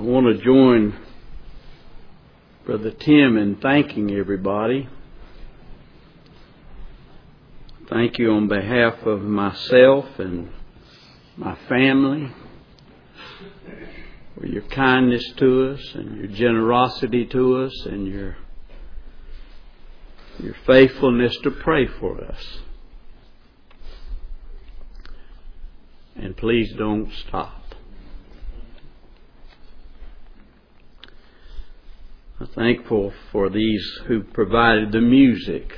want to join Brother Tim in thanking everybody. Thank you on behalf of myself and my family for your kindness to us and your generosity to us and your faithfulness to pray for us. And please don't stop. I'm thankful for these who provided the music.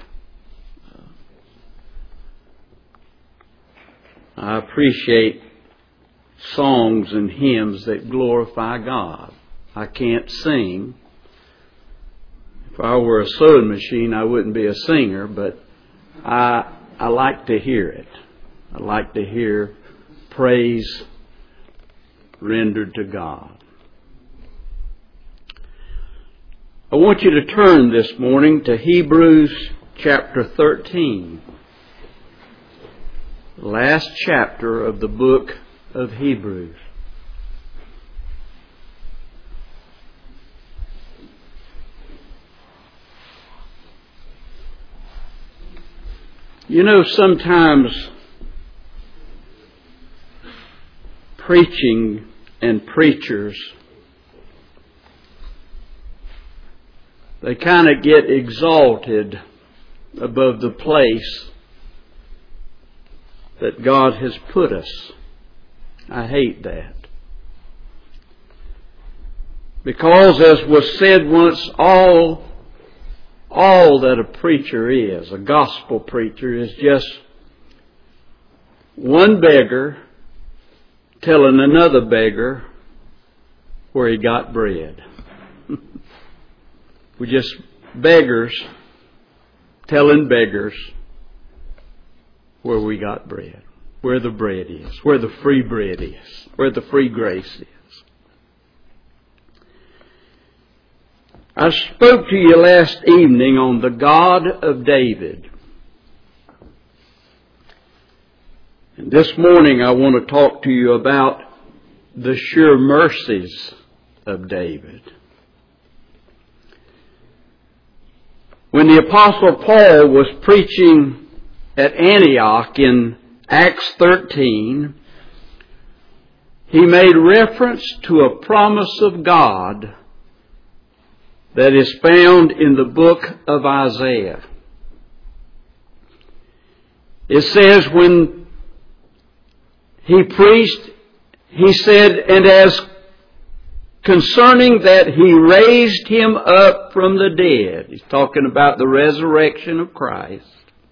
I appreciate songs and hymns that glorify God. I can't sing. If I were a sewing machine, I wouldn't be a singer, but I like to hear it. I like to hear praise rendered to God. I want you to turn this morning to Hebrews chapter 13. Last chapter of the book of Hebrews. You know, sometimes preaching and preachers, they kind of get exalted above the place that God has put us. I hate that. Because, as was said once, all that a preacher is, a gospel preacher, is just one beggar telling another beggar where he got bread. We're just beggars telling beggars where we got bread, where the bread is, where the free bread is, where the free grace is. I spoke to you last evening on the God of David. And this morning I want to talk to you about the sure mercies of David. When the Apostle Paul was preaching at Antioch in Acts 13, he made reference to a promise of God that is found in the book of Isaiah. It says when he preached, he said, and as concerning that he raised him up from the dead. He's talking about the resurrection of Christ.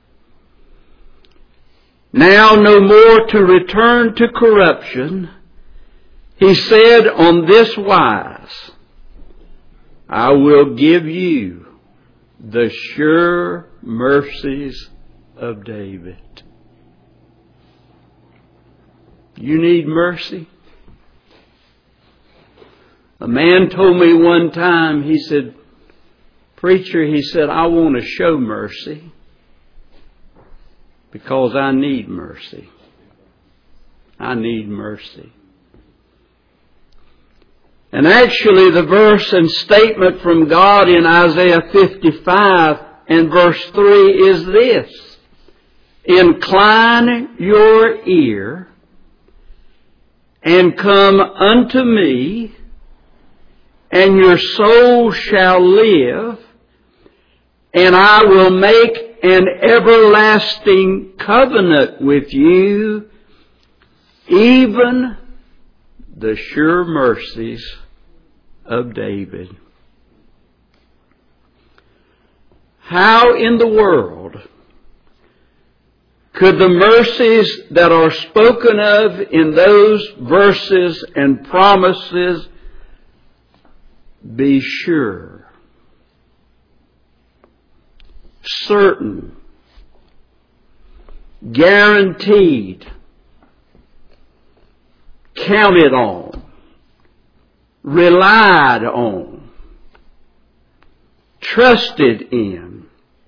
Now no more to return to corruption. He said on this wise, I will give you the sure mercies of David. You need mercy? A man told me one time, he said, preacher, he said, I want to show mercy because I need mercy. I need mercy. And actually the verse and statement from God in Isaiah 55 and verse 3 is this. Incline your ear and come unto me, and your soul shall live, and I will make an everlasting covenant with you, even the sure mercies of David. How in the world could the mercies that are spoken of in those verses and promises be sure, certain, guaranteed, counted on, relied on, trusted in?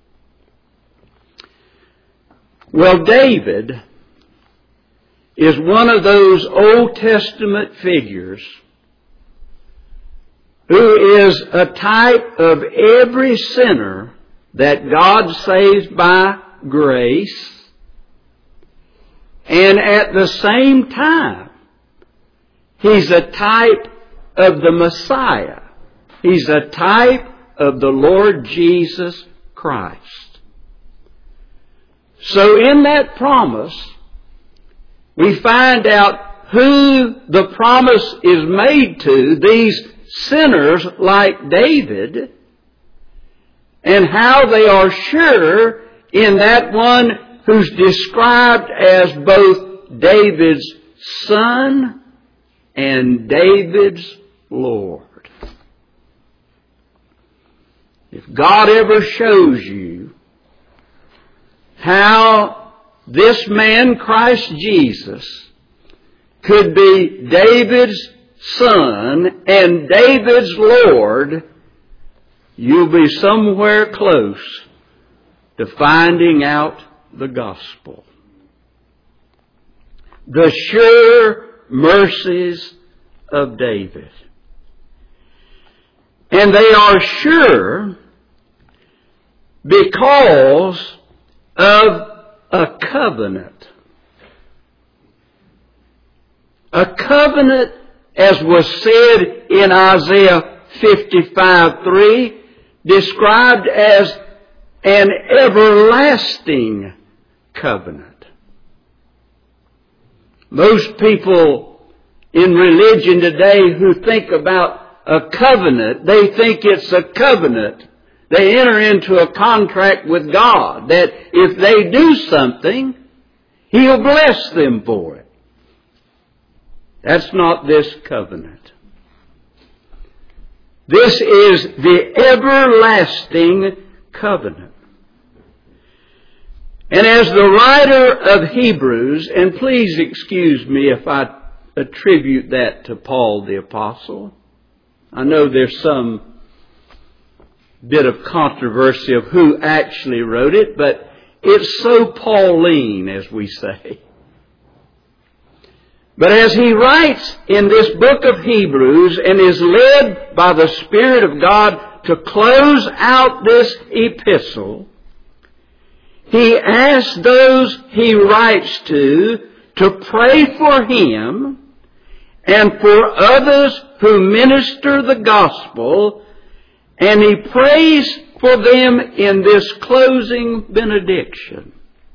Well, David is one of those Old Testament figures who is a type of every sinner that God saves by grace, and at the same time, He's a type of the Messiah. He's a type of the Lord Jesus Christ. So in that promise, we find out who the promise is made to, these sinners like David, and how they are sure in that one who's described as both David's son and David's Lord. If God ever shows you how this man, Christ Jesus, could be David's son and David's Lord, you'll be somewhere close to finding out the gospel. The sure mercies of David. And they are sure because of a covenant. A covenant, as was said in Isaiah 55:3, described as an everlasting covenant. Most people in religion today who think about a covenant, they think it's a covenant. They enter into a contract with God that if they do something, He'll bless them for it. That's not this covenant. This is the everlasting covenant. And as the writer of Hebrews, and please excuse me if I attribute that to Paul the Apostle. I know there's some bit of controversy of who actually wrote it, but it's so Pauline, as we say. But as he writes in this book of Hebrews and is led by the Spirit of God to close out this epistle, he asks those he writes to pray for him and for others who minister the gospel, and he prays for them in this closing benediction.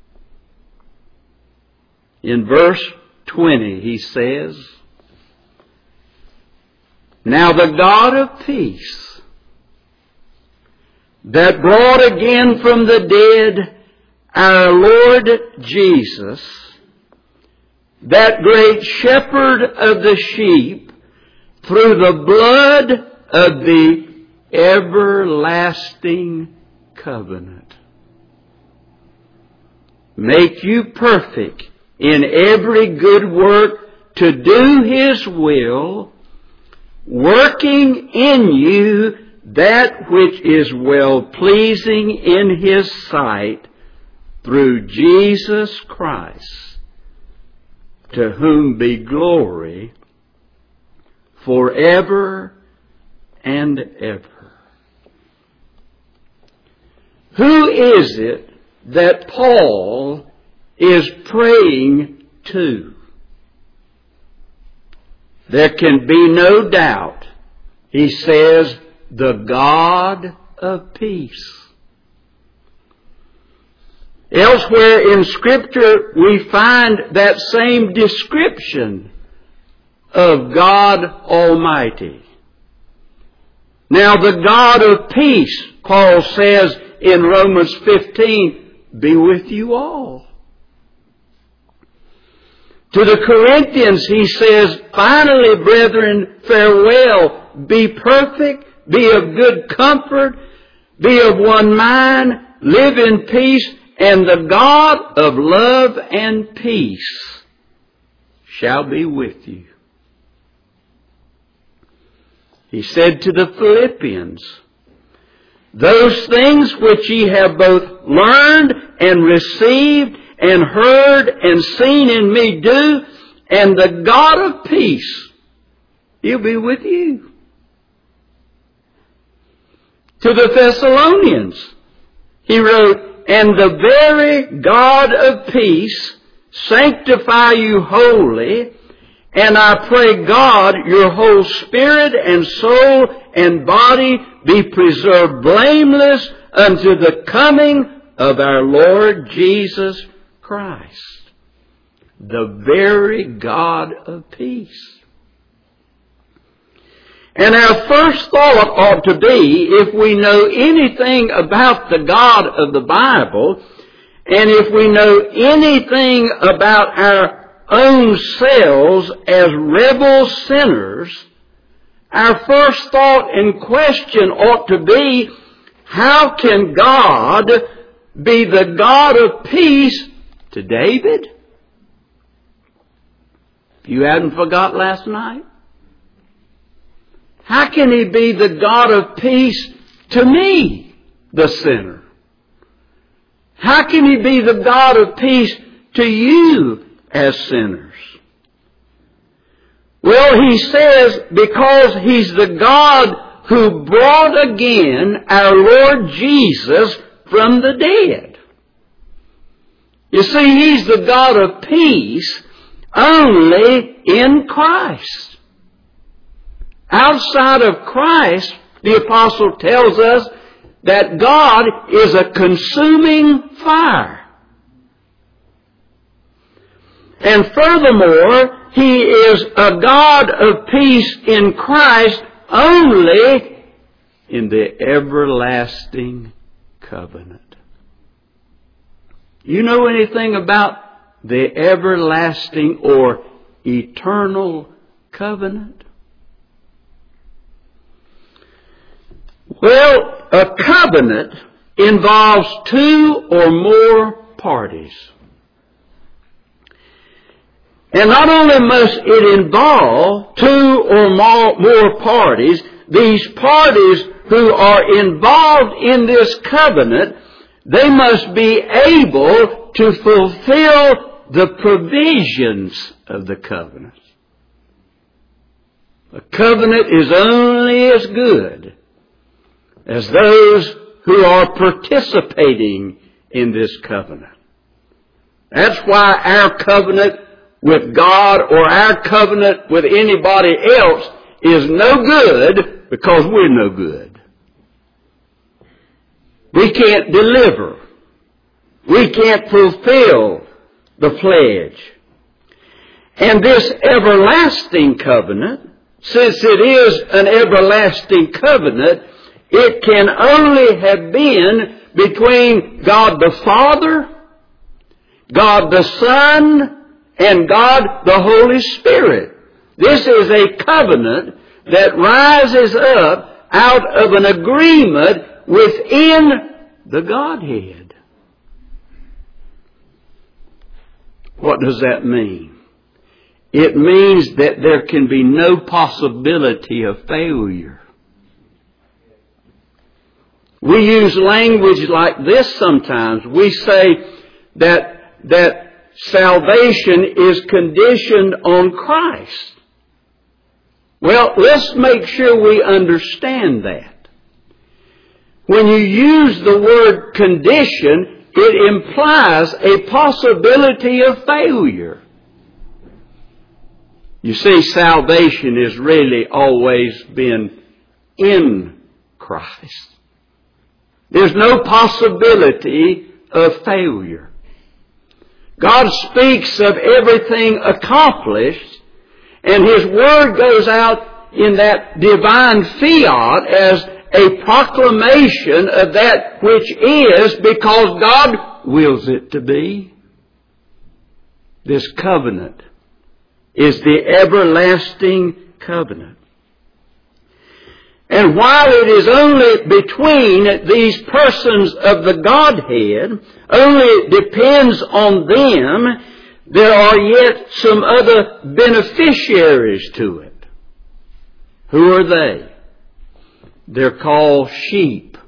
In verse 20 he says, "Now the God of peace, that brought again from the dead our Lord Jesus, that great shepherd of the sheep, through the blood of the everlasting covenant, make you perfect in every good work to do His will, working in you that which is well-pleasing in His sight, through Jesus Christ, to whom be glory forever and ever." Who is it that Paul is praying to? There can be no doubt. He says, the God of peace. Elsewhere in Scripture, we find that same description of God Almighty. Now, the God of peace, Paul says in Romans 15, be with you all. To the Corinthians, he says, finally, brethren, farewell. Be perfect, be of good comfort, be of one mind, live in peace, and the God of love and peace shall be with you. He said to the Philippians, those things which ye have both learned and received and heard and seen in me do, and the God of peace, He'll be with you. to the Thessalonians. He wrote, "And the very God of peace sanctify you wholly, and I pray God your whole spirit and soul and body be preserved blameless unto the coming of our Lord Jesus Christ." The very God of peace. And our first thought ought to be, if we know anything about the God of the Bible, and if we know anything about our own selves as rebel sinners, our first thought and question ought to be, how can God be the God of peace to David? You hadn't forgot last night? How can He be the God of peace to me, the sinner? How can He be the God of peace to you as sinners? Well, He says because He's the God who brought again our Lord Jesus from the dead. You see, He's the God of peace only in Christ. Outside of Christ, the apostle tells us that God is a consuming fire. And furthermore, He is a God of peace in Christ only in the everlasting covenant. You know anything about the everlasting or eternal covenant? Well, a covenant involves two or more parties. And not only must it involve two or more parties, these parties who are involved in this covenant, they must be able to fulfill the provisions of the covenant. A covenant is only as good as those who are participating in this covenant. That's why our covenant with God or our covenant with anybody else is no good, because we're no good. We can't deliver. We can't fulfill the pledge. And this everlasting covenant, since it is an everlasting covenant, it can only have been between God the Father, God the Son, and God the Holy Spirit. This is a covenant that rises up out of an agreement within the Godhead. What does that mean? It means that there can be no possibility of failure. We use language like this sometimes. We say that salvation is conditioned on Christ. Well, let's make sure we understand that. When you use the word condition, it implies a possibility of failure. You see, salvation has really always been in Christ. There's no possibility of failure. God speaks of everything accomplished, and His Word goes out in that divine fiat as a proclamation of that which is, because God wills it to be. This covenant is the everlasting covenant. And while it is only between these persons of the Godhead, only depends on them, there are yet some other beneficiaries to it. Who are they? They're called sheep.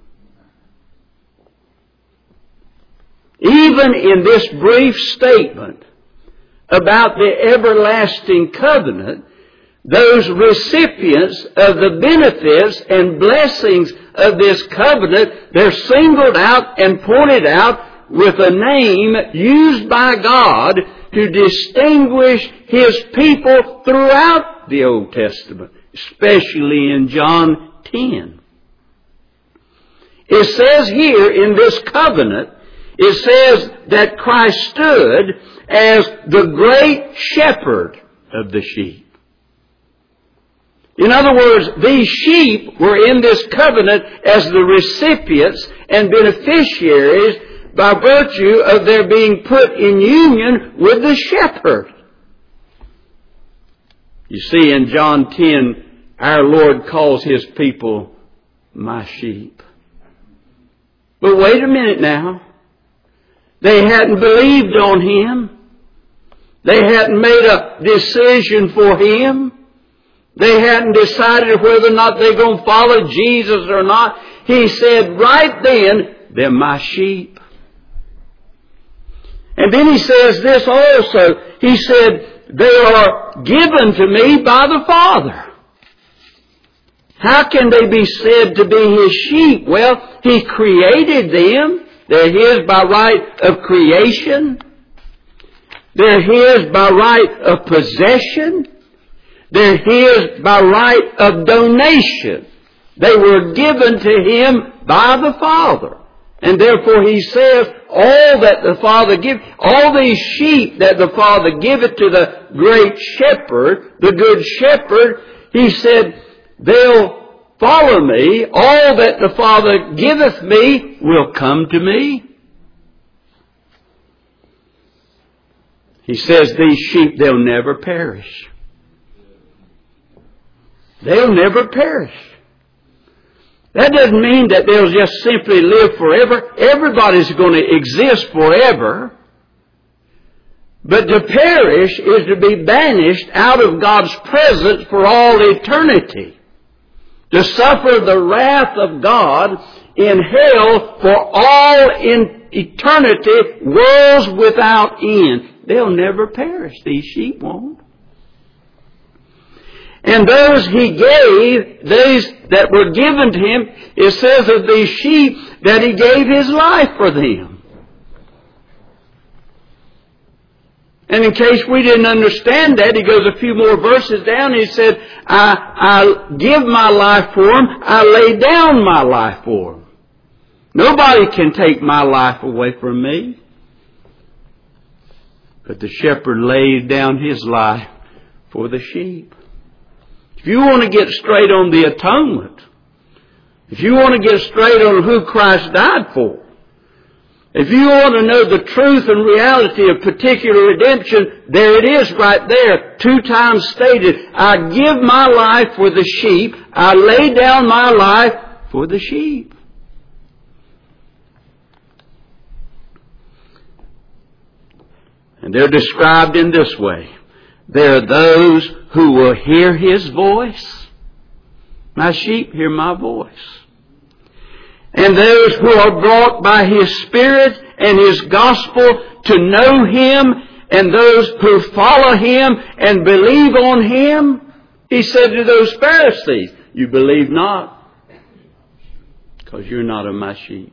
Even in this brief statement about the everlasting covenant, those recipients of the benefits and blessings of this covenant, they're singled out and pointed out with a name used by God to distinguish His people throughout the Old Testament, especially in John 10. It says here in this covenant, it says that Christ stood as the great shepherd of the sheep. In other words, these sheep were in this covenant as the recipients and beneficiaries by virtue of their being put in union with the shepherd. You see, in John 10, our Lord calls His people my sheep. But wait a minute now. They hadn't believed on Him. They hadn't made a decision for Him. They hadn't decided whether or not they're going to follow Jesus or not. He said right then, they're my sheep. And then He says this also. He said, they are given to me by the Father. How can they be said to be His sheep? Well, He created them. They're His by right of creation. They're His by right of possession. They're His by right of donation. They were given to Him by the Father. And therefore He says, all that the Father gives, all these sheep that the Father giveth to the great shepherd, the good shepherd, He said, they'll follow me. All that the Father giveth me will come to me. He says these sheep, they'll never perish. They'll never perish. That doesn't mean that they'll just simply live forever. Everybody's going to exist forever. But to perish is to be banished out of God's presence for all eternity. To suffer the wrath of God in hell for all in eternity, worlds without end. They'll never perish. These sheep won't. And those He gave, those that were given to Him, it says of these sheep that He gave His life for them. And in case we didn't understand that, He goes a few more verses down. He said, I give my life for them. I lay down my life for them. Nobody can take my life away from me. But the shepherd laid down His life for the sheep. If you want to get straight on the atonement, if you want to get straight on who Christ died for, if you want to know the truth and reality of particular redemption, there it is right there, 2 times stated. I give my life for the sheep. I lay down my life for the sheep. And they're described in this way. There are those who will hear His voice. My sheep hear my voice. And those who are brought by His Spirit and His gospel to know Him, and those who follow Him and believe on Him. He said to those Pharisees, you believe not, because you're not of my sheep.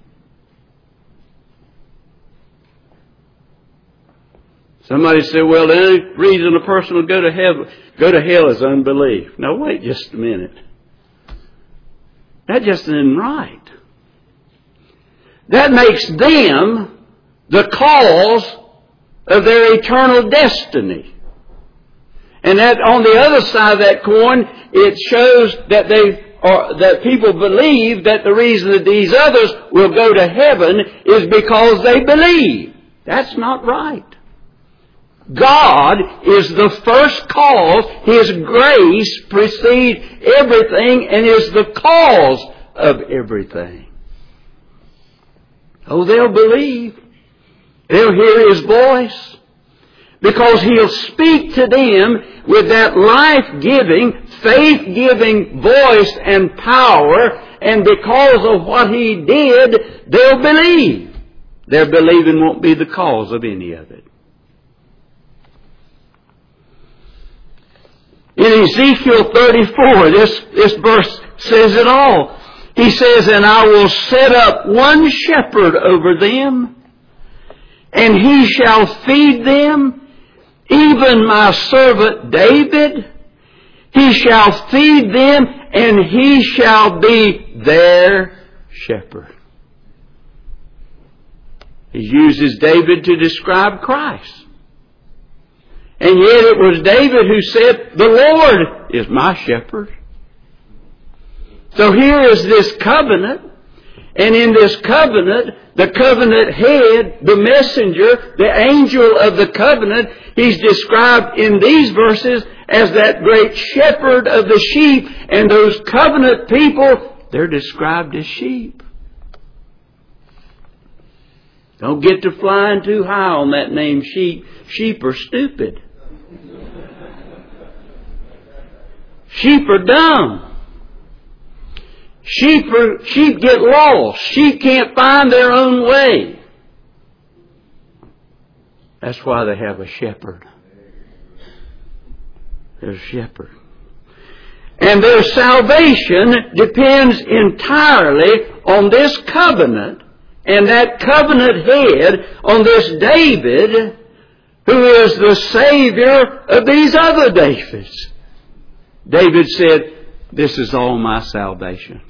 Somebody said, well, the only reason a person will go to hell is unbelief. Now wait just a minute. That just isn't right. That makes them the cause of their eternal destiny. And that on the other side of that coin, it shows that that people believe that the reason that these others will go to heaven is because they believe. That's not right. God is the first cause. His grace precedes everything and is the cause of everything. Oh, they'll believe. They'll hear His voice. Because He'll speak to them with that life-giving, faith-giving voice and power. And because of what He did, they'll believe. Their believing won't be the cause of any of it. In Ezekiel 34, this verse says it all. He says, and I will set up one shepherd over them, and he shall feed them, even my servant David. He shall feed them, and he shall be their shepherd. He uses David to describe Christ. And yet it was David who said, the Lord is my shepherd. So here is this covenant, and in this covenant, the covenant head, the messenger, the angel of the covenant, he's described in these verses as that great shepherd of the sheep, and those covenant people, they're described as sheep. Don't get to flying too high on that name sheep. Sheep are stupid. Sheep are dumb. Sheep get lost. Sheep can't find their own way. That's why they have a shepherd. There's a shepherd. And their salvation depends entirely on this covenant, and that covenant head on this David, who is the Savior of these other Davids. David said, this is all my salvation.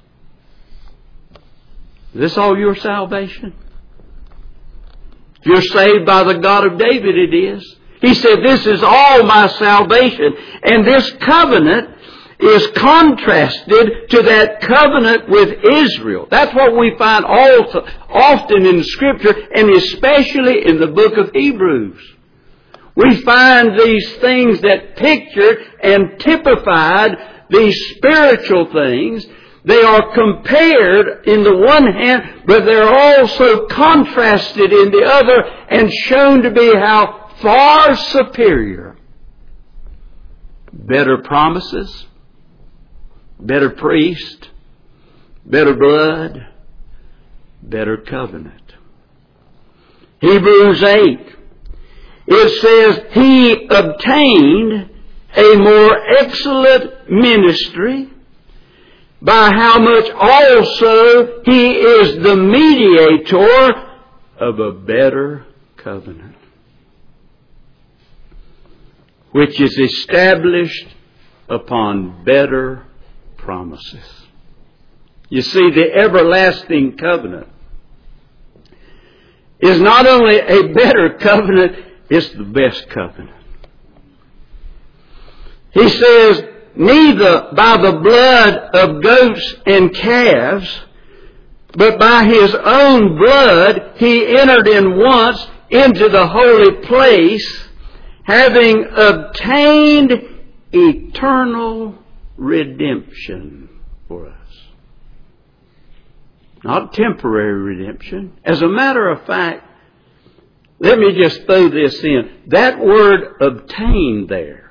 Is this all your salvation? If you're saved by the God of David, it is. He said, this is all my salvation. And this covenant is contrasted to that covenant with Israel. That's what we find often in Scripture, and especially in the book of Hebrews. We find these things that pictured and typified these spiritual things. They are compared in the one hand, but they're also contrasted in the other and shown to be how far superior. Better promises, better priest, better blood, better covenant. Hebrews 8, it says, he obtained a more excellent ministry, by how much also he is the mediator of a better covenant, which is established upon better promises. You see, the everlasting covenant is not only a better covenant, it's the best covenant. He says, neither by the blood of goats and calves, but by his own blood he entered in once into the holy place, having obtained eternal redemption for us. Not temporary redemption. As a matter of fact, let me just throw this in. That word obtained there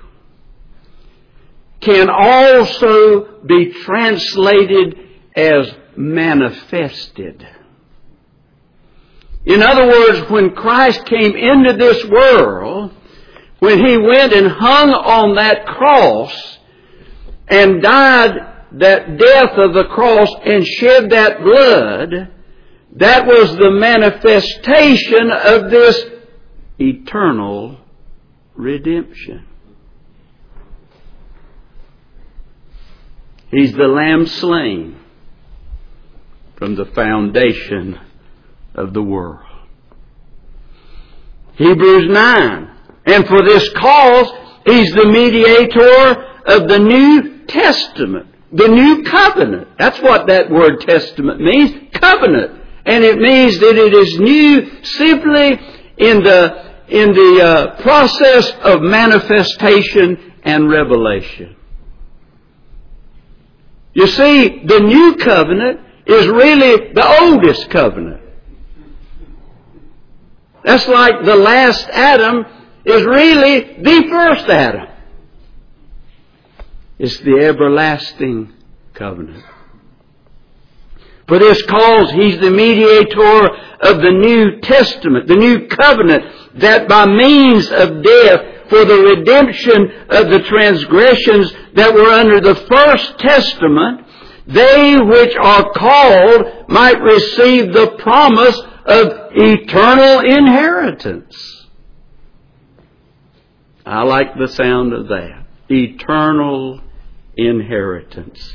can also be translated as manifested. In other words, when Christ came into this world, when he went and hung on that cross and died that death of the cross and shed that blood, that was the manifestation of this eternal redemption. He's the Lamb slain from the foundation of the world. Hebrews 9. And for this cause, he's the mediator of the New Testament, the New Covenant. That's what that word testament means, covenant. And it means that it is new simply in the process of manifestation and revelation. You see, the new covenant is really the oldest covenant. That's like the last Adam is really the first Adam. It's the everlasting covenant. For this cause, he's the mediator of the New Testament, the New Covenant, that by means of death, for the redemption of the transgressions that were under the first testament, they which are called might receive the promise of eternal inheritance. I like the sound of that. Eternal inheritance.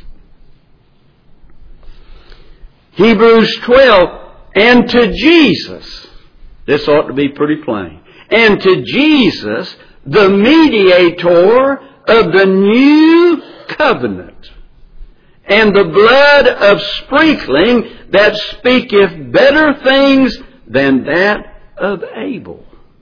Hebrews 12, and to Jesus, this ought to be pretty plain, and to Jesus, the mediator of the new covenant, and the blood of sprinkling that speaketh better things than that of Abel.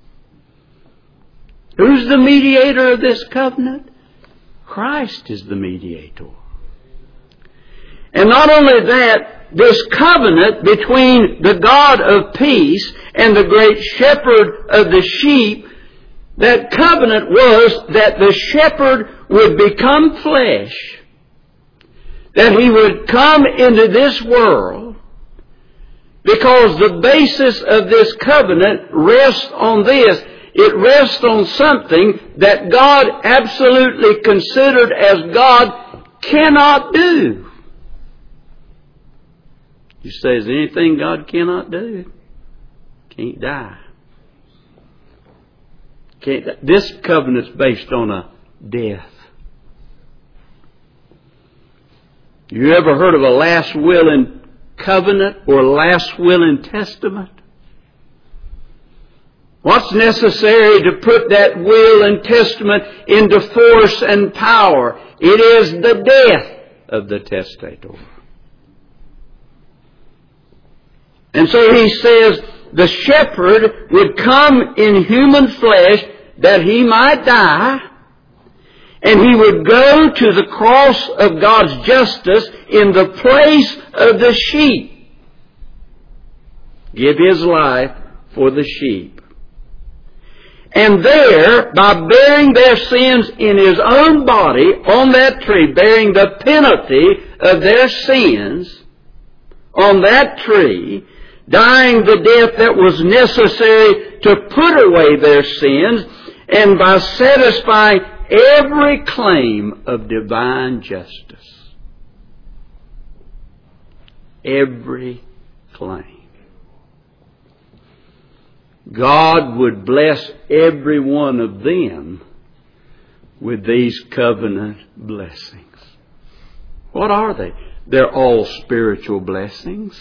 Who's the mediator of this covenant? Christ is the mediator. And not only that, this covenant between the God of peace and the great shepherd of the sheep, that covenant was that the shepherd would become flesh, that he would come into this world, because the basis of this covenant rests on this. It rests on something that God absolutely considered as God cannot do. You say, is there anything God cannot do? Can't die. Can't die. This covenant's based on a death. You ever heard of a last will and covenant or last will and testament? What's necessary to put that will and testament into force and power? It is the death of the testator. And so he says the shepherd would come in human flesh that he might die, and he would go to the cross of God's justice in the place of the sheep. Give his life for the sheep. And there, by bearing their sins in his own body on that tree, bearing the penalty of their sins on that tree, dying the death that was necessary to put away their sins, and by satisfying every claim of divine justice. Every claim. God would bless every one of them with these covenant blessings. What are they? They're all spiritual blessings.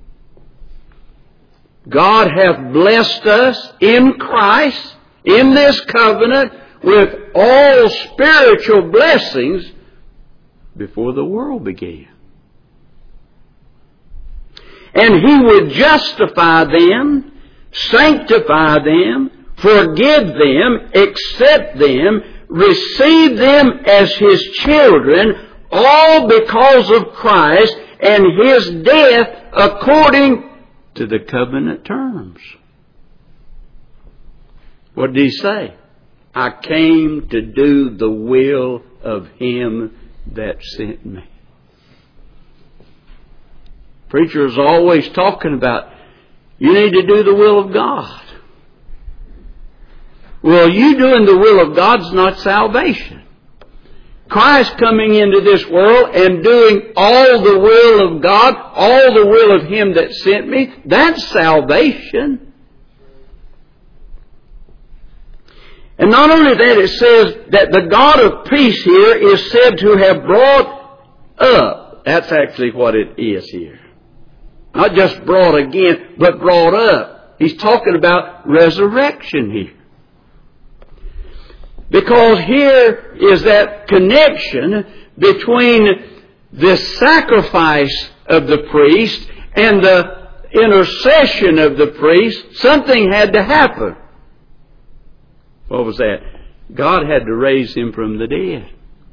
God hath blessed us in Christ, in this covenant, with all spiritual blessings before the world began. And He would justify them, sanctify them, forgive them, accept them, receive them as His children, all because of Christ and His death according to the covenant terms. What did He say? I came to do the will of Him that sent me. Preachers are always talking about, you need to do the will of God. Well, you doing the will of God's not salvation. Christ coming into this world and doing all the will of God, all the will of Him that sent me, that's salvation. And not only that, it says that the God of peace here is said to have brought up. That's actually what it is here. Not just brought again, but brought up. He's talking about resurrection here. Because here is that connection between the sacrifice of the priest and the intercession of the priest. Something had to happen. What was that? God had to raise Him from the dead.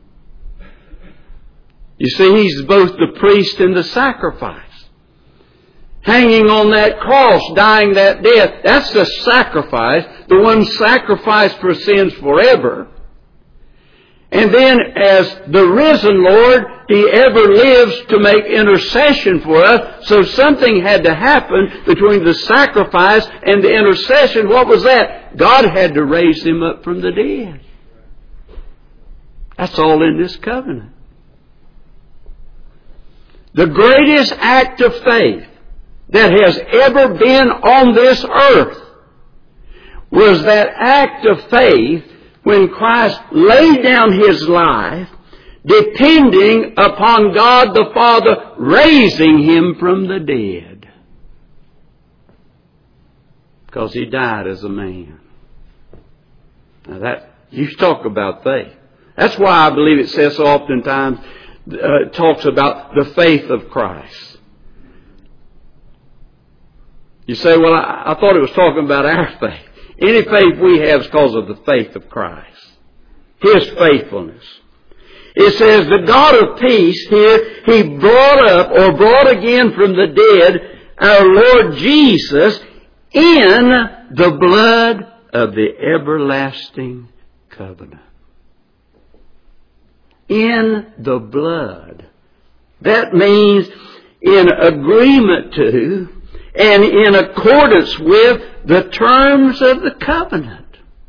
You see, He's both the priest and the sacrifice. Hanging on that cross, dying that death, that's the sacrifice, the one sacrificed for sins forever. And then as the risen Lord, He ever lives to make intercession for us. So something had to happen between the sacrifice and the intercession. What was that? God had to raise Him up from the dead. That's all in this covenant. The greatest act of faith that has ever been on this earth was that act of faith when Christ laid down His life, depending upon God the Father raising Him from the dead. Because He died as a man. Now you talk about faith. That's why I believe it says so oftentimes, talks about the faith of Christ. You say, well, I thought it was talking about our faith. Any faith we have is because of the faith of Christ. His faithfulness. It says the God of peace here, He brought again from the dead our Lord Jesus in the blood of the everlasting covenant. In the blood. That means in agreement to and in accordance with the terms of the covenant.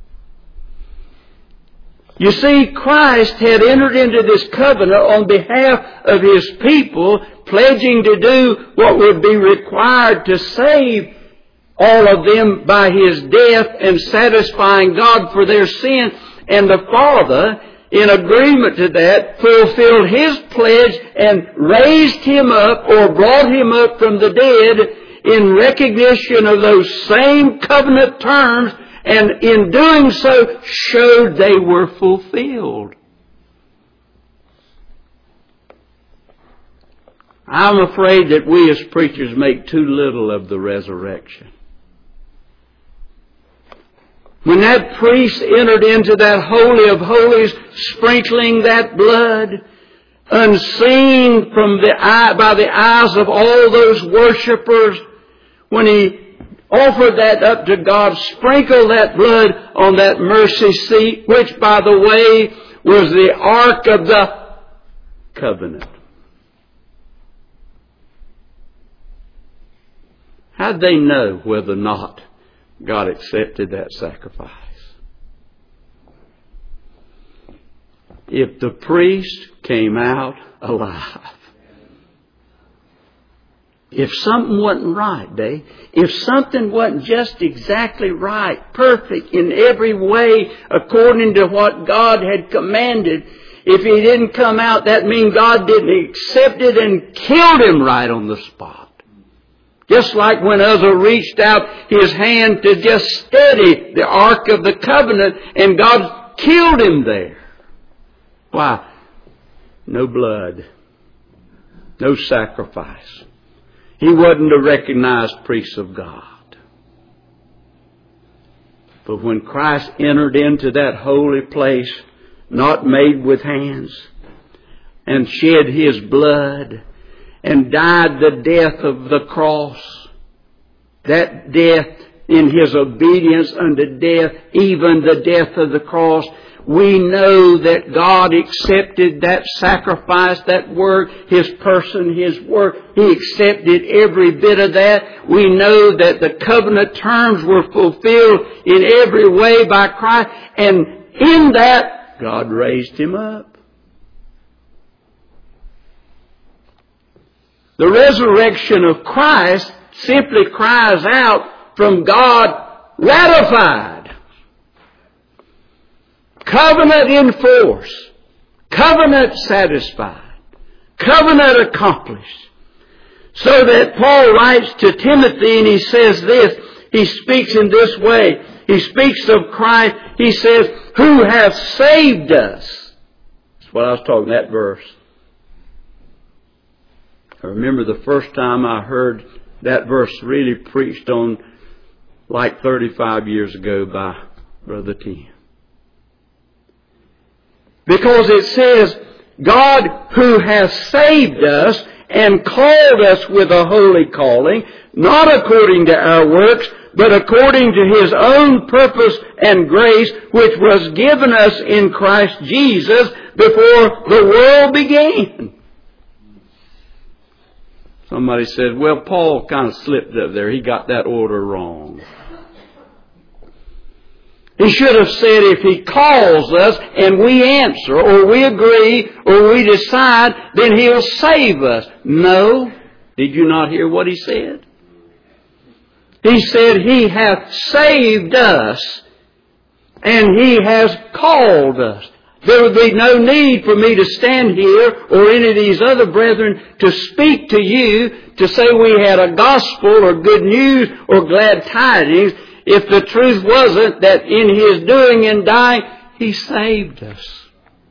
You see, Christ had entered into this covenant on behalf of His people, pledging to do what would be required to save all of them by His death and satisfying God for their sin. And the Father, in agreement to that, fulfilled His pledge and raised Him up or brought Him up from the dead in recognition of those same covenant terms, and in doing so showed they were fulfilled. I'm afraid that we as preachers make too little of the resurrection. When that priest entered into that Holy of Holies, sprinkling that blood, unseen by the eyes of all those worshipers, when he offered that up to God, sprinkled that blood on that mercy seat, which, by the way, was the Ark of the Covenant. How'd they know whether or not God accepted that sacrifice? If the priest came out alive. If something wasn't right, Dave, if something wasn't just exactly right, perfect in every way according to what God had commanded, if he didn't come out, that means God didn't accept it and killed him right on the spot. Just like when Uzzah reached out his hand to just steady the Ark of the Covenant and God killed him there. Why? No blood. No sacrifice. He wasn't a recognized priest of God. But when Christ entered into that holy place, not made with hands, and shed His blood, and died the death of the cross, that death in His obedience unto death, even the death of the cross, we know that God accepted that sacrifice, that work, His person, His work. He accepted every bit of that. We know that the covenant terms were fulfilled in every way by Christ. And in that, God raised Him up. The resurrection of Christ simply cries out from God, ratified. Covenant in force. Covenant satisfied. Covenant accomplished. So that Paul writes to Timothy and he says this, he speaks in this way. He speaks of Christ. He says, who hath saved us. That's what I was talking, that verse. I remember the first time I heard that verse really preached on like 35 years ago by Brother Tim. Because it says, God who has saved us and called us with a holy calling, not according to our works, but according to His own purpose and grace, which was given us in Christ Jesus before the world began. Somebody said, well, Paul kind of slipped up there. He got that order wrong. He should have said, if He calls us and we answer, or we agree, or we decide, then He'll save us. No. Did you not hear what He said? He said, He hath saved us, and He has called us. There would be no need for me to stand here or any of these other brethren to speak to you to say we had a gospel or good news or glad tidings if the truth wasn't that in His doing and dying, He saved us.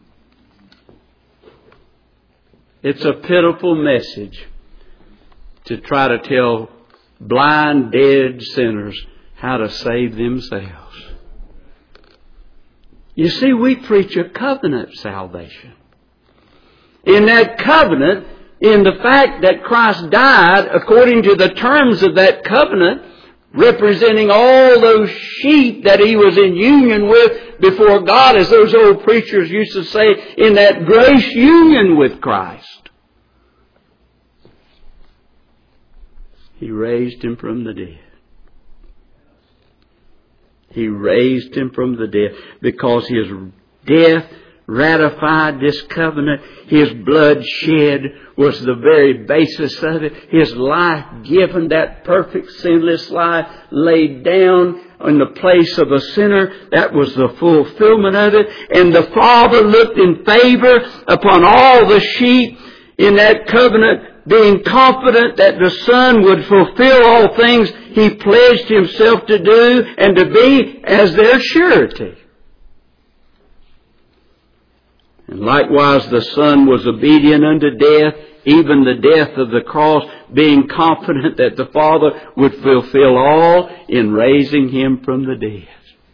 It's a pitiful message to try to tell blind, dead sinners how to save themselves. You see, we preach a covenant salvation. In that covenant, in the fact that Christ died according to the terms of that covenant, representing all those sheep that He was in union with before God, as those old preachers used to say, in that grace union with Christ. He raised Him from the dead. He raised Him from the dead because His death ratified this covenant. His blood shed was the very basis of it. His life given, that perfect sinless life laid down in the place of a sinner. That was the fulfillment of it. And the Father looked in favor upon all the sheep in that covenant, being confident that the Son would fulfill all things He pledged Himself to do and to be as their surety. And likewise the Son was obedient unto death, even the death of the cross, being confident that the Father would fulfill all in raising Him from the dead.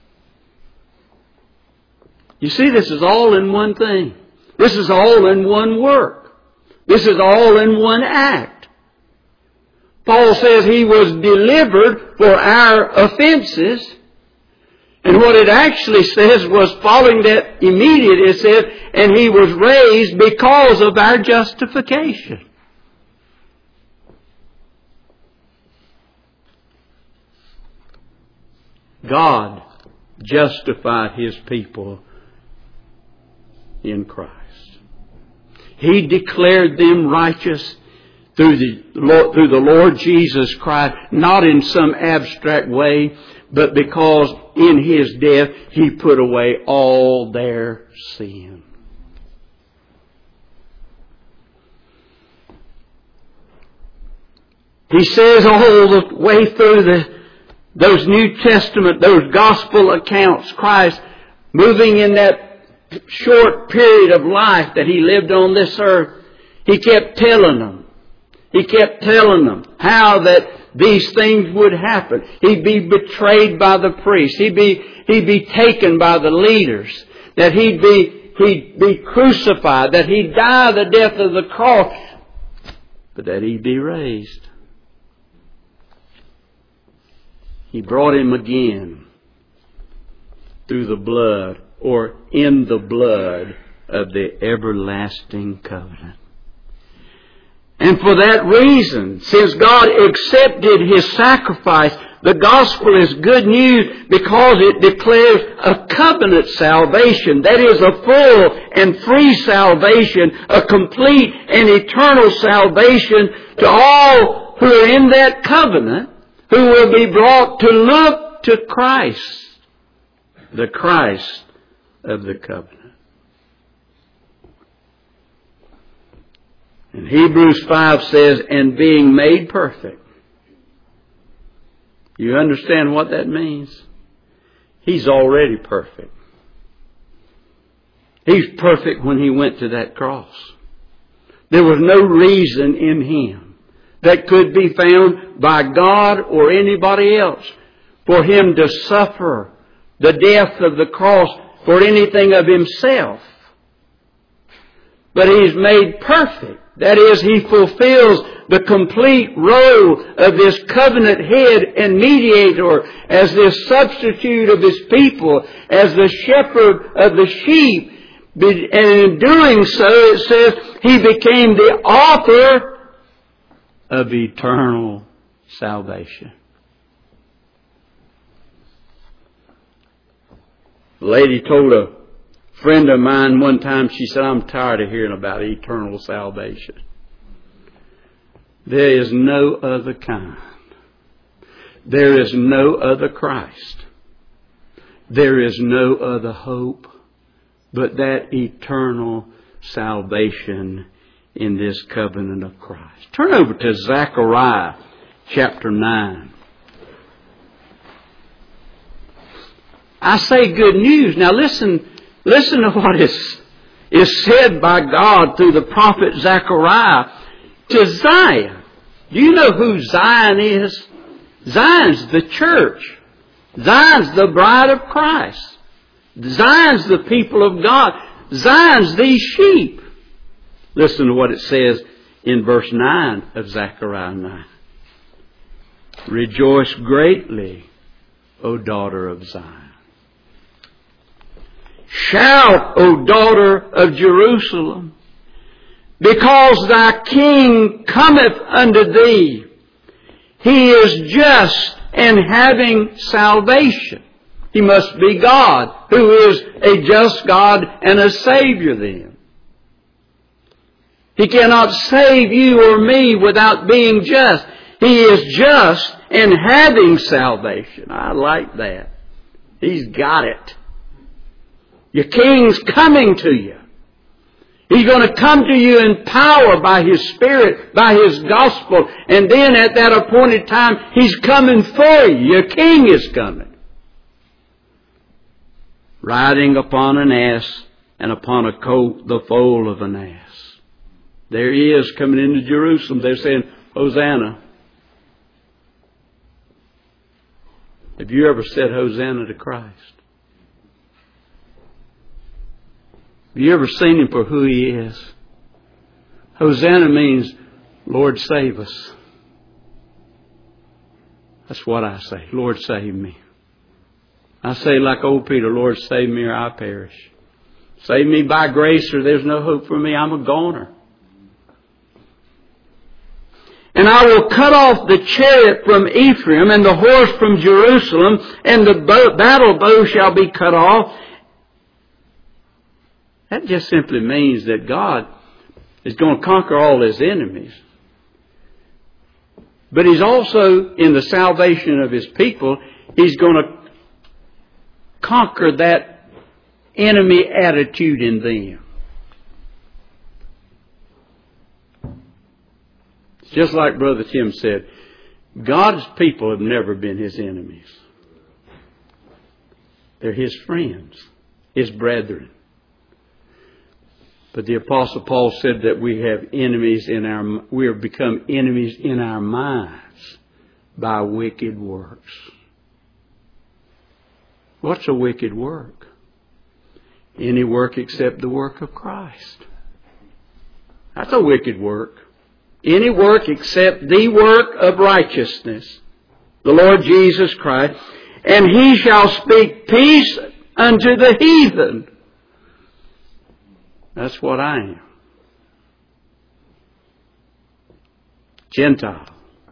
You see, this is all in one thing. This is all in one work. This is all in one act. Paul says He was delivered for our offenses. And what it actually says was, following that immediate, it says, and He was raised because of our justification. God justified His people in Christ. He declared them righteous through the Lord Jesus Christ, not in some abstract way, but because in His death He put away all their sin. He says all the way through those New Testament, those gospel accounts, Christ moving in that short period of life that He lived on this earth, He kept telling them. He kept telling them how that these things would happen. He'd be betrayed by the priests. He'd be taken by the leaders. That he'd be crucified. That He'd die the death of the cross. But that He'd be raised. He brought Him again through the blood, or in the blood of the everlasting covenant. And for that reason, since God accepted His sacrifice, the gospel is good news because it declares a covenant salvation. That is a full and free salvation, a complete and eternal salvation to all who are in that covenant, who will be brought to look to Christ, the Christ of the covenant. And Hebrews 5 says, and being made perfect. You understand what that means? He's already perfect. He's perfect when He went to that cross. There was no reason in Him that could be found by God or anybody else for Him to suffer the death of the cross for anything of Himself. But He's made perfect. That is, He fulfills the complete role of this covenant head and mediator, as this substitute of His people, as the shepherd of the sheep. And in doing so, it says, He became the author of eternal salvation. A lady told a friend of mine one time, she said, I'm tired of hearing about eternal salvation. There is no other kind. There is no other Christ. There is no other hope but that eternal salvation in this covenant of Christ. Turn over to Zechariah chapter 9. I say good news. Now listen to what is said by God through the prophet Zechariah to Zion. Do you know who Zion is? Zion's the church. Zion's the bride of Christ. Zion's the people of God. Zion's these sheep. Listen to what it says in verse 9 of Zechariah 9. Rejoice greatly, O daughter of Zion. Shout, O daughter of Jerusalem, because thy King cometh unto thee. He is just and having salvation. He must be God, who is a just God and a Savior then. He cannot save you or me without being just. He is just and having salvation. I like that. He's got it. Your King's coming to you. He's going to come to you in power by His Spirit, by His gospel. And then at that appointed time, He's coming for you. Your King is coming. Riding upon an ass and upon a colt, the foal of an ass. There He is coming into Jerusalem. They're saying, Hosanna. Have you ever said Hosanna to Christ? Have you ever seen Him for who He is? Hosanna means, Lord, save us. That's what I say. Lord, save me. I say like old Peter, Lord, save me or I perish. Save me by grace or there's no hope for me. I'm a goner. And I will cut off the chariot from Ephraim and the horse from Jerusalem, and the battle bow shall be cut off. That just simply means that God is going to conquer all His enemies. But He's also, in the salvation of His people, He's going to conquer that enemy attitude in them. It's just like Brother Tim said, God's people have never been His enemies. They're His friends, His brethren. But the Apostle Paul said that we have become enemies in our minds by wicked works. What's a wicked work? Any work except the work of Christ. That's a wicked work. Any work except the work of righteousness, the Lord Jesus Christ. And He shall speak peace unto the heathen. That's what I am. Gentile.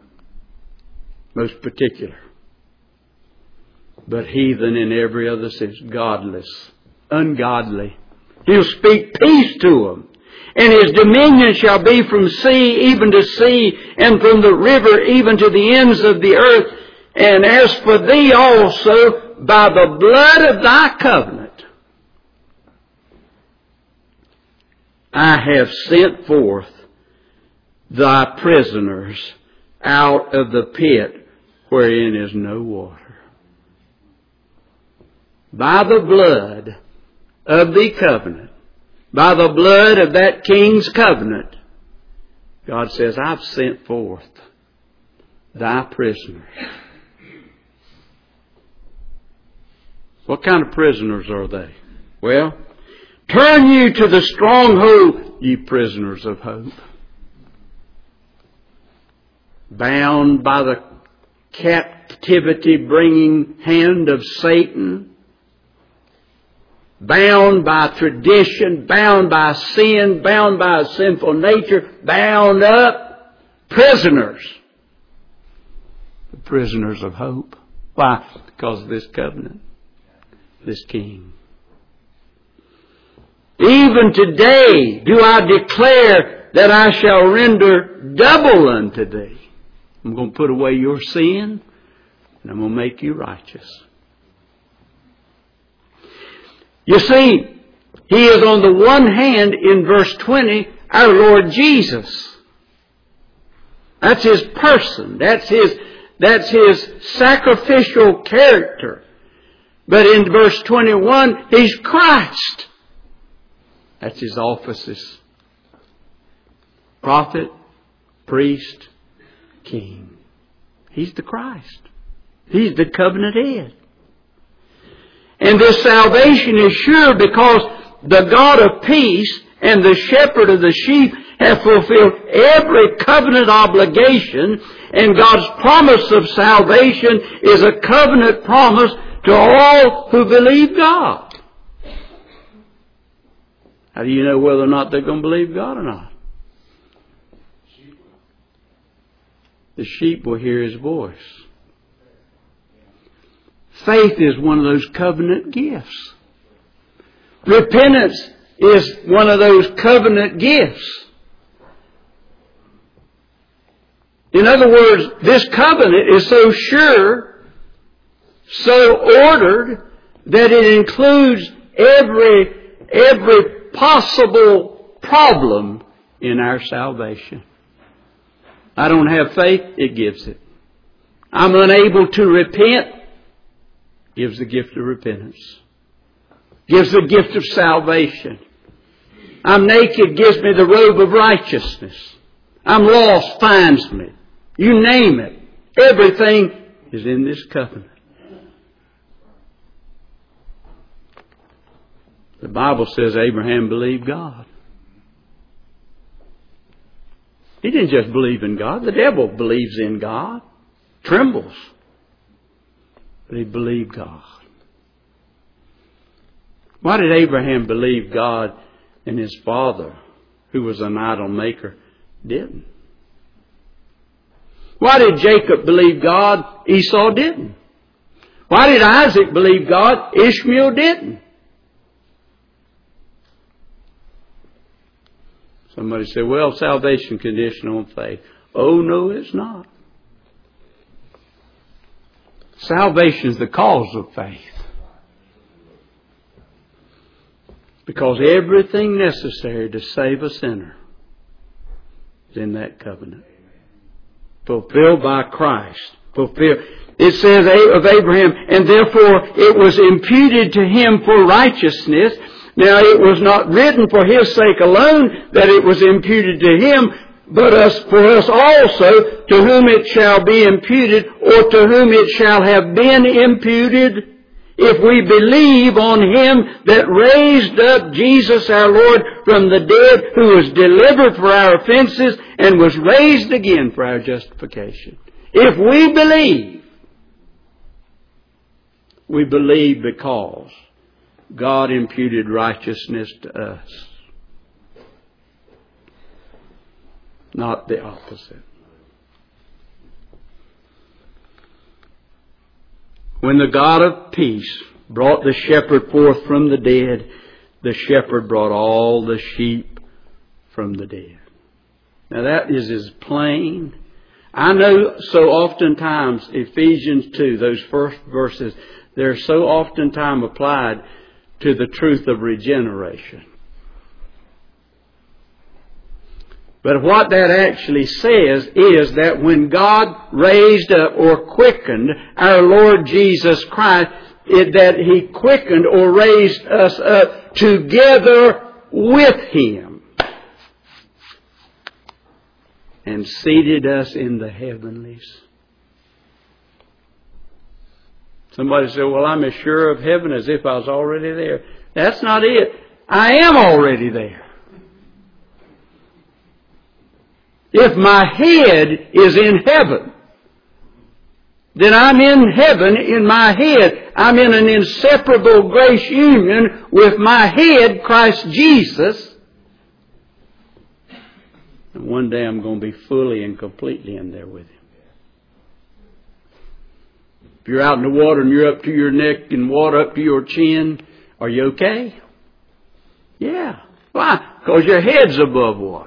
Most particular. But heathen in every other sense. Godless. Ungodly. He'll speak peace to them. And His dominion shall be from sea even to sea, and from the river even to the ends of the earth. And as for thee also, by the blood of thy covenant, I have sent forth thy prisoners out of the pit wherein is no water. By the blood of the covenant, by the blood of that King's covenant, God says, I've sent forth thy prisoners. What kind of prisoners are they? Well, turn you to the stronghold, ye prisoners of hope. Bound by the captivity-bringing hand of Satan. Bound by tradition, bound by sin, bound by a sinful nature, bound up prisoners. The prisoners of hope. Why? Because of this covenant. This King. Even today do I declare that I shall render double unto thee. I'm going to put away your sin, and I'm going to make you righteous. You see, He is on the one hand, in verse 20, our Lord Jesus. That's His person. That's His sacrificial character. But in verse 21, He's Christ. That's His offices. Prophet, priest, king. He's the Christ. He's the covenant head. And this salvation is sure because the God of peace and the shepherd of the sheep have fulfilled every covenant obligation, and God's promise of salvation is a covenant promise to all who believe God. How do you know whether or not they're going to believe God or not? The sheep will hear His voice. Faith is one of those covenant gifts. Repentance is one of those covenant gifts. In other words, this covenant is so sure, so ordered, that it includes every possible problem in our salvation. I don't have faith, it gives it. I'm unable to repent, gives the gift of repentance. Gives the gift of salvation. I'm naked, gives me the robe of righteousness. I'm lost, finds me. You name it. Everything is in this covenant. The Bible says Abraham believed God. He didn't just believe in God. The devil believes in God. Trembles. But he believed God. Why did Abraham believe God and his father, who was an idol maker, didn't? Why did Jacob believe God? Esau didn't. Why did Isaac believe God? Ishmael didn't. Somebody said, well, salvation conditional on faith. Oh, no, it's not. Salvation is the cause of faith. Because everything necessary to save a sinner is in that covenant. Fulfilled by Christ. Fulfilled. It says of Abraham, and therefore it was imputed to him for righteousness. Now it was not written for his sake alone that it was imputed to him, but for us also, to whom it shall be imputed, or to whom it shall have been imputed, if we believe on Him that raised up Jesus our Lord from the dead, who was delivered for our offenses and was raised again for our justification. If we believe because God imputed righteousness to us. Not the opposite. When the God of peace brought the shepherd forth from the dead, the shepherd brought all the sheep from the dead. Now that is as plain. I know so oftentimes Ephesians 2, those first verses, they're so oftentimes applied to the truth of regeneration. But what that actually says is that when God raised up or quickened our Lord Jesus Christ, that He quickened or raised us up together with Him and seated us in the heavenlies. Somebody said, well, I'm as sure of heaven as if I was already there. That's not it. I am already there. If my head is in heaven, then I'm in heaven in my head. I'm in an inseparable grace union with my head, Christ Jesus. And one day I'm going to be fully and completely in there with Him. If you're out in the water and you're up to your neck and water up to your chin, are you okay? Yeah. Why? Because your head's above water.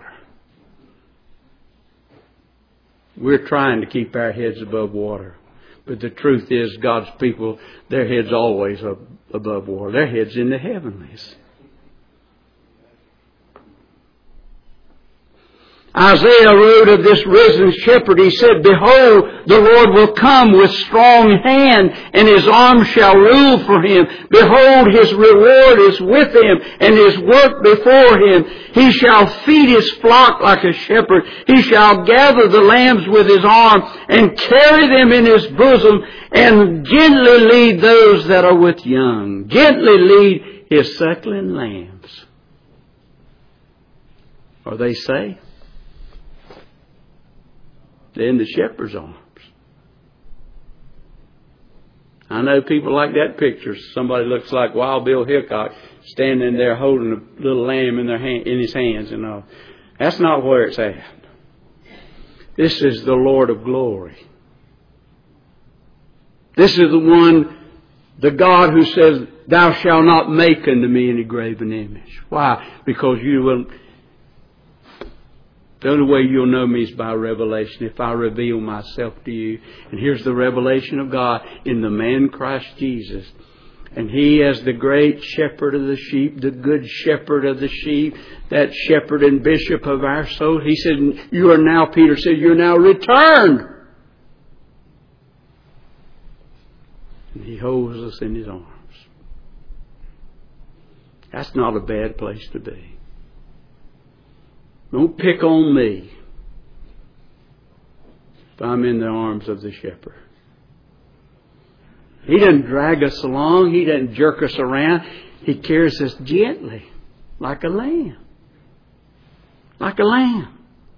We're trying to keep our heads above water. But the truth is, God's people, their head's always above water. Their head's in the heavenlies. Isaiah wrote of this risen shepherd, he said, "Behold, the Lord will come with strong hand, and His arm shall rule for Him. Behold, His reward is with Him, and His work before Him. He shall feed His flock like a shepherd. He shall gather the lambs with His arm, and carry them in His bosom, and gently lead those that are with young. Gently lead His suckling lambs." Are they safe? They're in the shepherd's arms. I know people like that picture. Somebody looks like Wild Bill Hickok standing there holding a little lamb in his hands and all. That's not where it's at. This is the Lord of glory. This is the God who says, "Thou shalt not make unto me any graven image." Why? Because you will. The only way you'll know me is by revelation, if I reveal myself to you. And here's the revelation of God in the man Christ Jesus. And He, as the great shepherd of the sheep, the good shepherd of the sheep, that shepherd and bishop of our soul, He said, "You are now," Peter said, "you're now returned." And He holds us in His arms. That's not a bad place to be. Don't pick on me if I'm in the arms of the shepherd. He doesn't drag us along. He doesn't jerk us around. He carries us gently, like a lamb. Like a lamb.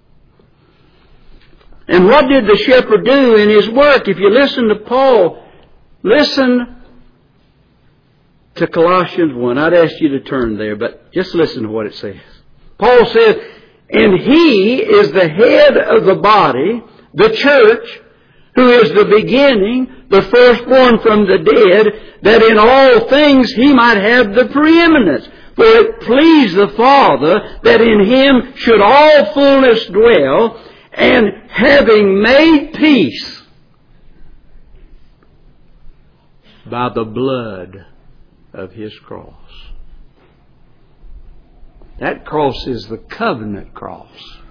And what did the shepherd do in his work? If you listen to Paul, listen to Colossians 1. I'd ask you to turn there, but just listen to what it says. Paul says, "And He is the head of the body, the church, who is the beginning, the firstborn from the dead, that in all things He might have the preeminence. For it pleased the Father that in Him should all fullness dwell, and having made peace by the blood of His cross." That cross is the covenant cross.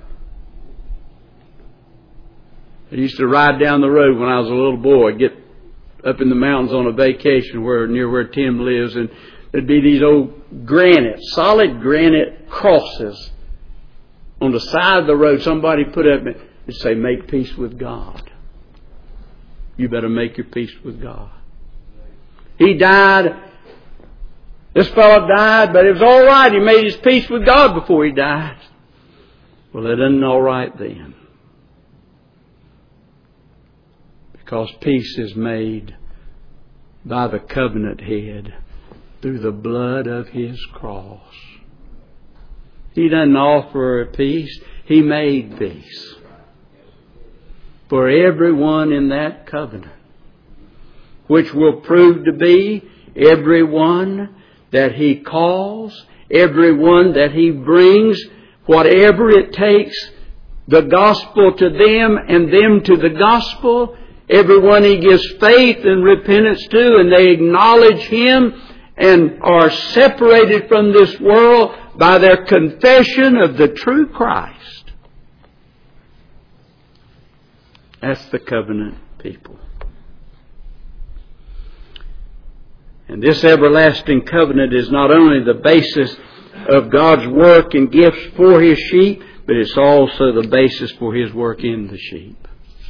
I used to ride down the road when I was a little boy, get up in the mountains on a vacation near where Tim lives, and there'd be these old solid granite crosses on the side of the road. Somebody put up and say, "Make peace with God." You better make your peace with God. He died. This fellow died, but it was all right. He made his peace with God before he died. Well, it isn't all right then. Because peace is made by the covenant head through the blood of His cross. He doesn't offer peace. He made peace for everyone in that covenant, which will prove to be everyone that He calls, everyone that He brings, whatever it takes, the gospel to them and them to the gospel, everyone He gives faith and repentance to, and they acknowledge Him and are separated from this world by their confession of the true Christ. That's the covenant people. And this everlasting covenant is not only the basis of God's work and gifts for His sheep, but it's also the basis for His work in the sheep.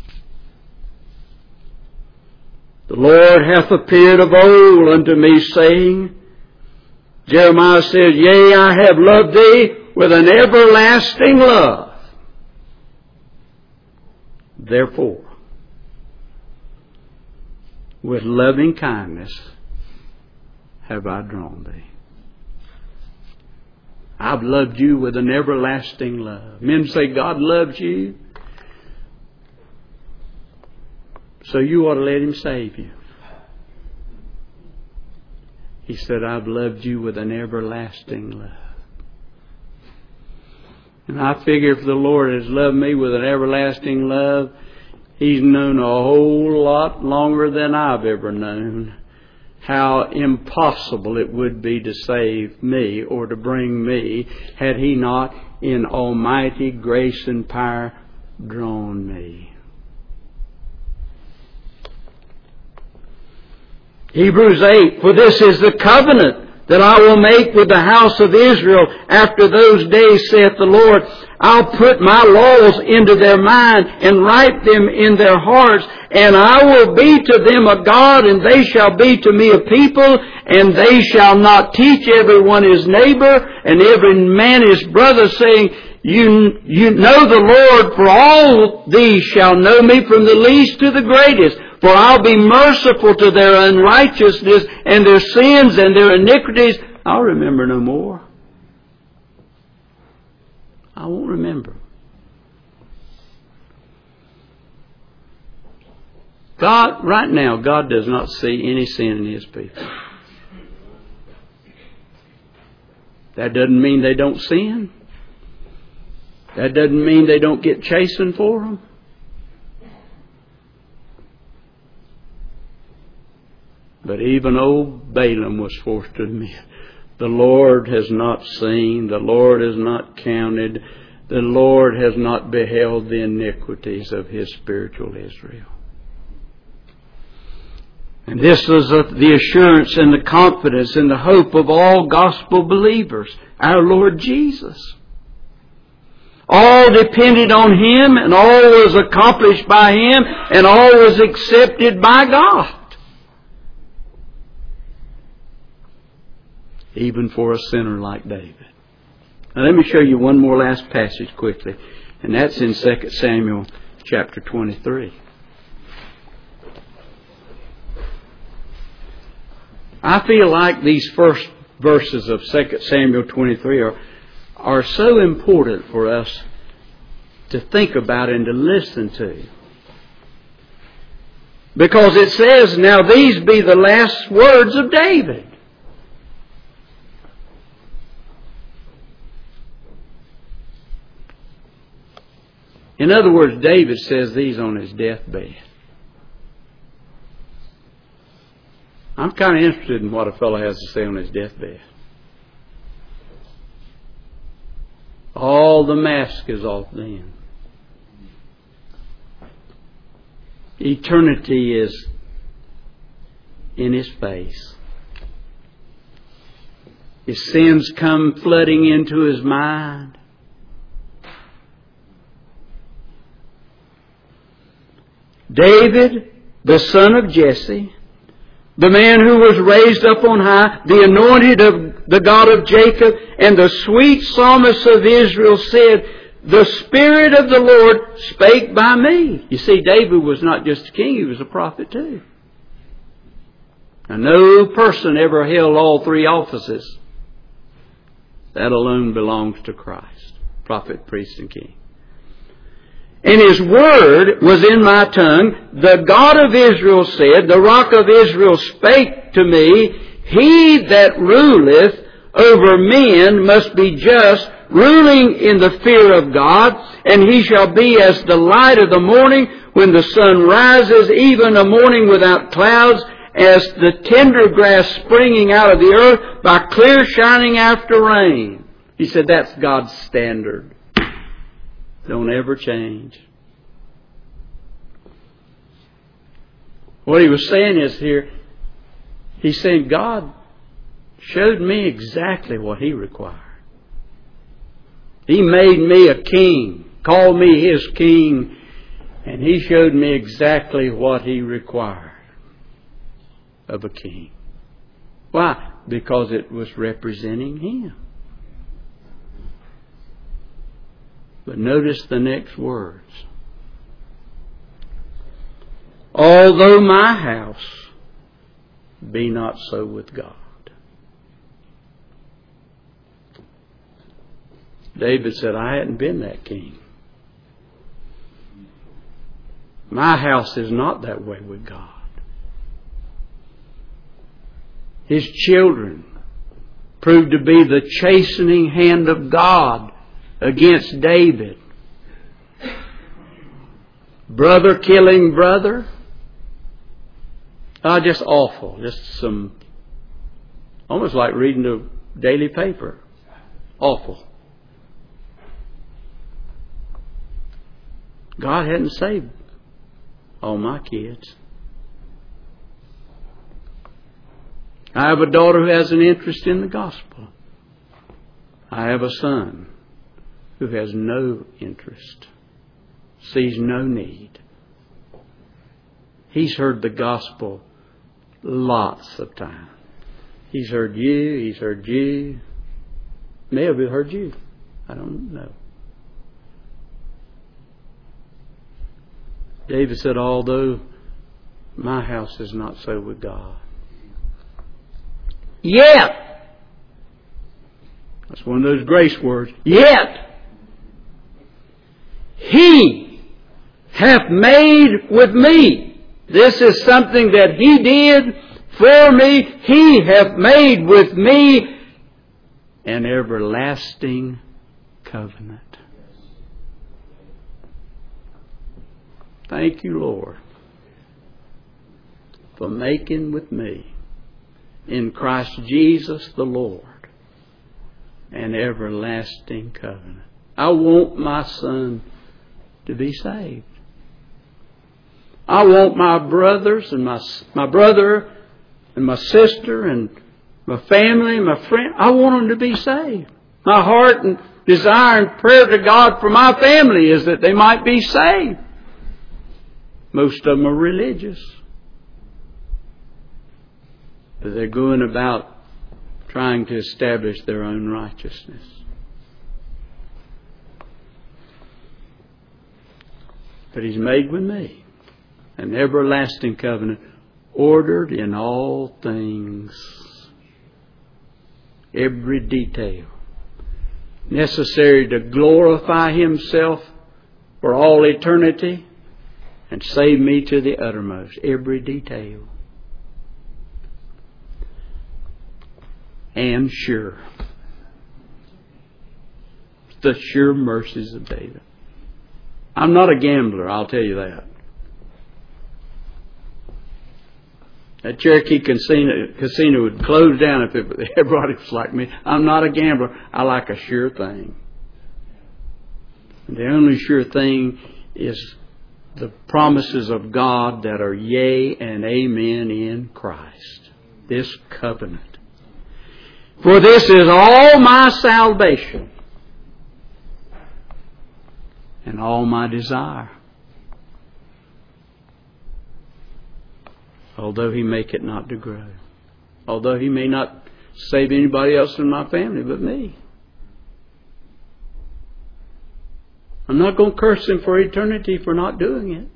"The Lord hath appeared of old unto me, saying," Jeremiah says, "Yea, I have loved thee with an everlasting love. Therefore, with loving kindness have I drawn thee." I've loved you with an everlasting love. Men say God loves you, so you ought to let Him save you. He said, I've loved you with an everlasting love. And I figure if the Lord has loved me with an everlasting love, He's known a whole lot longer than I've ever known how impossible it would be to save me or to bring me had He not in almighty grace and power drawn me. Hebrews 8, for this is the covenant that I will make with the house of Israel after those days, saith the Lord. I'll put my laws into their mind and write them in their hearts, and I will be to them a God, and they shall be to me a people, and they shall not teach everyone his neighbor and every man his brother, saying, You know the Lord, for all these shall know me from the least to the greatest. For I'll be merciful to their unrighteousness and their sins and their iniquities. I'll remember no more. I won't remember. God, right now, God does not see any sin in His people. That doesn't mean they don't sin. That doesn't mean they don't get chastened for them. But even old Balaam was forced to admit, the Lord has not seen, the Lord has not counted, the Lord has not beheld the iniquities of His spiritual Israel. And this is the assurance and the confidence and the hope of all gospel believers, our Lord Jesus. All depended on Him, and all was accomplished by Him, and all was accepted by God. Even for a sinner like David. Now let me show you one more last passage quickly, and that's in 2 Samuel chapter 23. I feel like these first verses of 2 Samuel 23 are so important for us to think about and to listen to. Because it says, now these be the last words of David. In other words, David says these on his deathbed. I'm kind of interested in what a fellow has to say on his deathbed. All the mask is off then. Eternity is in his face. His sins come flooding into his mind. David, the son of Jesse, the man who was raised up on high, the anointed of the God of Jacob, and the sweet psalmist of Israel said, the Spirit of the Lord spake by me. You see, David was not just a king, he was a prophet too. Now, no person ever held all three offices. That alone belongs to Christ. Prophet, priest, and king. And His word was in my tongue. The God of Israel said, the Rock of Israel spake to me, He that ruleth over men must be just, ruling in the fear of God, and he shall be as the light of the morning when the sun rises, even a morning without clouds, as the tender grass springing out of the earth by clear shining after rain. He said that's God's standard. Don't ever change. What he was saying is here, he's saying God showed me exactly what He required. He made me a king, called me His king, and He showed me exactly what He required of a king. Why? Because it was representing Him. But notice the next words. Although my house be not so with God. David said, I hadn't been that king. My house is not that way with God. His children proved to be the chastening hand of God against David. Brother killing brother. Just awful. Just some, almost like reading the daily paper. Awful. God hadn't saved all my kids. I have a daughter who has an interest in the gospel. I have a son who has no interest, sees no need. He's heard the gospel lots of times. He's heard you, he's heard you. May have heard you. I don't know. David said, although my house is not so with God, yet, that's one of those grace words, yet He hath made with me. This is something that He did for me. He hath made with me an everlasting covenant. Thank you, Lord, for making with me in Christ Jesus the Lord an everlasting covenant. I want my son to be saved. I want my brothers and my brother and my sister and my family and my friend, I want them to be saved. My heart and desire and prayer to God for my family is that they might be saved. Most of them are religious. But they're going about trying to establish their own righteousness. But He's made with me an everlasting covenant, ordered in all things, every detail, necessary to glorify Himself for all eternity and save me to the uttermost, every detail. And sure. The sure mercies of David. I'm not a gambler, I'll tell you that. That Cherokee casino would close down if everybody was like me. I'm not a gambler. I like a sure thing. And the only sure thing is the promises of God that are yea and amen in Christ. This covenant. For this is all my salvation and all my desire. Although He make it not to grow. Although He may not save anybody else in my family but me. I'm not going to curse Him for eternity for not doing it.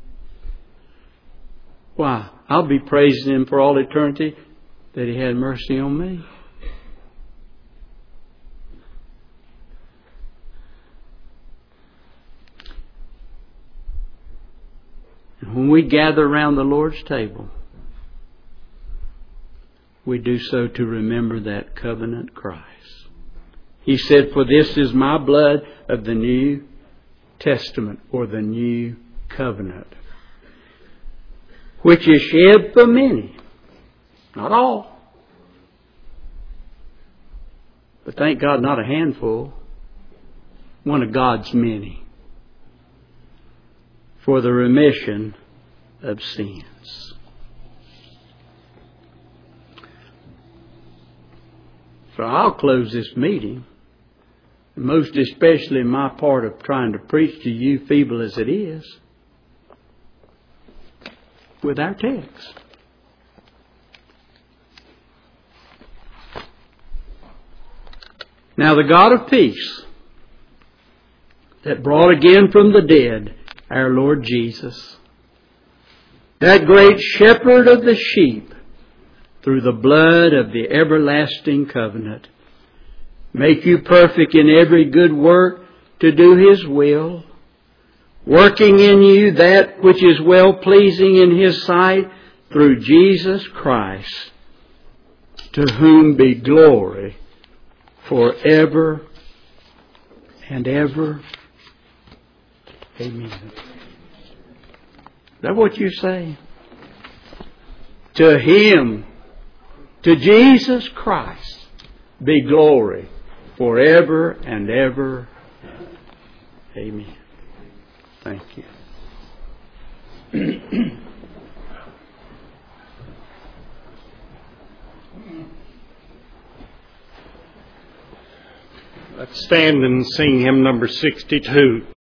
Why? I'll be praising Him for all eternity that He had mercy on me. And when we gather around the Lord's table, we do so to remember that covenant Christ. He said, for this is my blood of the New Testament, or the New Covenant, which is shed for many. Not all. But thank God, not a handful. One of God's many. For the remission of sins. So I'll close this meeting, most especially my part of trying to preach to you, feeble as it is, with our text. Now the God of peace, that brought again from the dead our Lord Jesus, that great shepherd of the sheep, through the blood of the everlasting covenant, make you perfect in every good work to do His will, working in you that which is well-pleasing in His sight through Jesus Christ, to whom be glory forever and ever. Amen. Is that what you say? To Him, to Jesus Christ, be glory forever and ever. Amen. Thank you. Let's stand and sing hymn number 62.